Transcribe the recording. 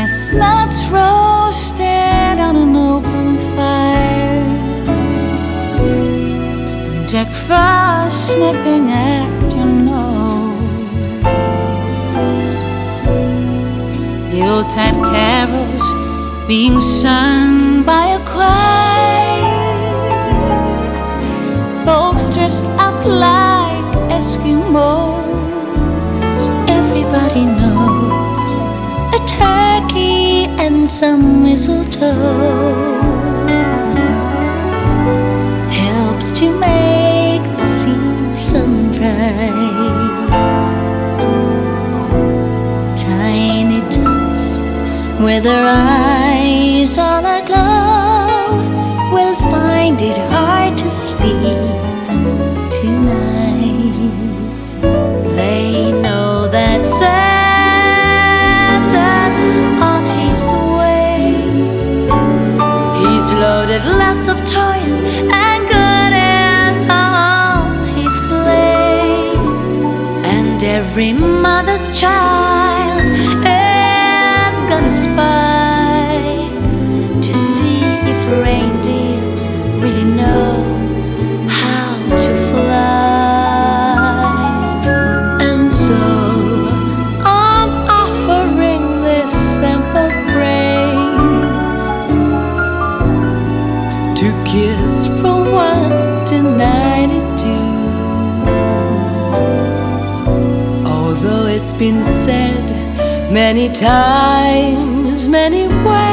chestnuts roasted on an open fire, and Jack Frost snipping at your nose. Yuletide carols being sung by a choir, folks dressed up like Eskimos. Everybody knows a turkey and some mistletoe helps to make the season bright. Tiny tots with their eyes all aglow will find it hard to sleep tonight. They know that Santa's on his way. He's loaded lots of toys and goodies on his sleigh, and every mother's child is gonna spy to see if reindeer really know how to fly. And so I'm offering this simple phrase to kids from 1 to 92. Although it's been said many times, many ways,